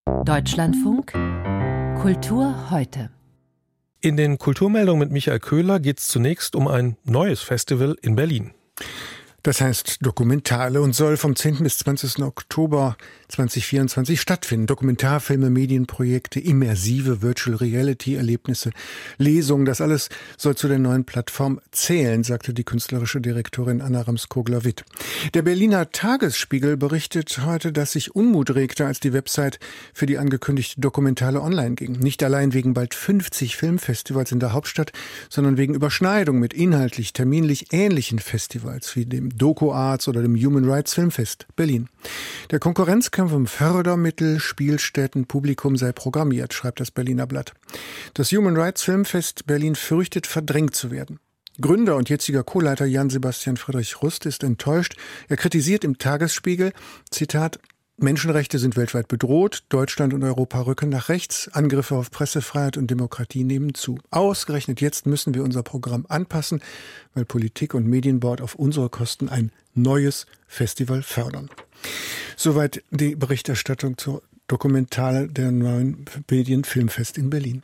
Deutschlandfunk Kultur heute. In den Kulturmeldungen mit Michael Köhler geht es zunächst um ein neues Festival in Berlin. Das heißt Dokumentale und soll vom 10. bis 20. Oktober 2024 stattfinden. Dokumentarfilme, Medienprojekte, immersive Virtual Reality-Erlebnisse, Lesungen, das alles soll zu der neuen Plattform zählen, sagte die künstlerische Direktorin Anna Ramskogler-Witt. Der Berliner Tagesspiegel berichtet heute, dass sich Unmut regte, als die Website für die angekündigte Dokumentale online ging. Nicht allein wegen bald 50 Filmfestivals in der Hauptstadt, sondern wegen Überschneidung mit inhaltlich, terminlich ähnlichen Festivals wie dem Doku Arts oder dem Human Rights Filmfest Berlin. Der Konkurrenzkampf um Fördermittel, Spielstätten, Publikum sei programmiert, schreibt das Berliner Blatt. Das Human Rights Filmfest Berlin fürchtet, verdrängt zu werden. Gründer und jetziger Co-Leiter Jan-Sebastian Friedrich Rust ist enttäuscht. Er kritisiert im Tagesspiegel, Zitat, Menschenrechte sind weltweit bedroht, Deutschland und Europa rücken nach rechts, Angriffe auf Pressefreiheit und Demokratie nehmen zu. Ausgerechnet jetzt müssen wir unser Programm anpassen, weil Politik und Medienboard auf unsere Kosten ein neues Festival fördern. Soweit die Berichterstattung zur Dokumentale der neuen Medienfilmfest in Berlin.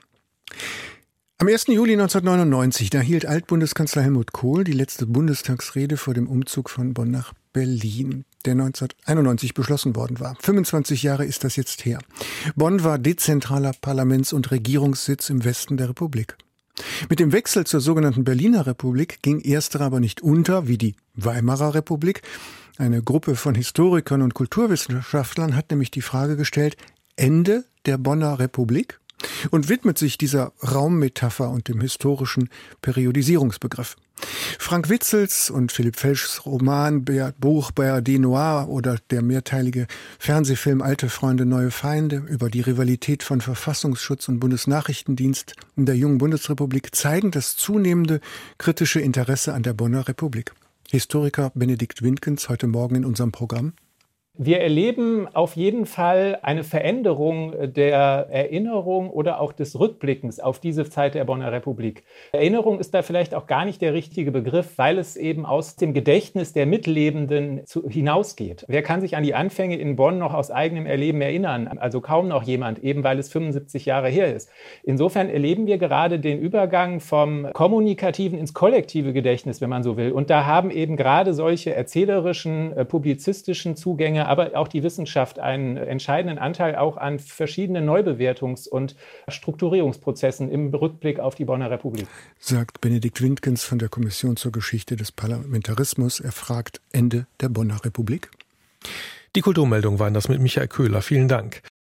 Am 1. Juli 1999, da hielt Altbundeskanzler Helmut Kohl die letzte Bundestagsrede vor dem Umzug von Bonn nach Berlin, der 1991 beschlossen worden war. 25 Jahre ist das jetzt her. Bonn war dezentraler Parlaments- und Regierungssitz im Westen der Republik. Mit dem Wechsel zur sogenannten Berliner Republik ging erstere aber nicht unter, wie die Weimarer Republik. Eine Gruppe von Historikern und Kulturwissenschaftlern hat nämlich die Frage gestellt, Ende der Bonner Republik? Und widmet sich dieser Raummetapher und dem historischen Periodisierungsbegriff. Frank Witzels und Philipp Felschs Roman Buch BRD Noir oder der mehrteilige Fernsehfilm Alte Freunde, neue Feinde über die Rivalität von Verfassungsschutz und Bundesnachrichtendienst in der jungen Bundesrepublik zeigen das zunehmende kritische Interesse an der Bonner Republik. Historiker Benedikt Wintgens heute Morgen in unserem Programm. Wir erleben auf jeden Fall eine Veränderung der Erinnerung oder auch des Rückblickens auf diese Zeit der Bonner Republik. Erinnerung ist da vielleicht auch gar nicht der richtige Begriff, weil es eben aus dem Gedächtnis der Mitlebenden hinausgeht. Wer kann sich an die Anfänge in Bonn noch aus eigenem Erleben erinnern? Also kaum noch jemand, eben weil es 75 Jahre her ist. Insofern erleben wir gerade den Übergang vom kommunikativen ins kollektive Gedächtnis, wenn man so will. Und da haben eben gerade solche erzählerischen, publizistischen Zugänge, aber auch die Wissenschaft einen entscheidenden Anteil auch an verschiedenen Neubewertungs- und Strukturierungsprozessen im Rückblick auf die Bonner Republik. Sagt Benedikt Wintgens von der Kommission zur Geschichte des Parlamentarismus. Er fragt Ende der Bonner Republik. Die Kulturmeldungen waren das mit Michael Köhler. Vielen Dank.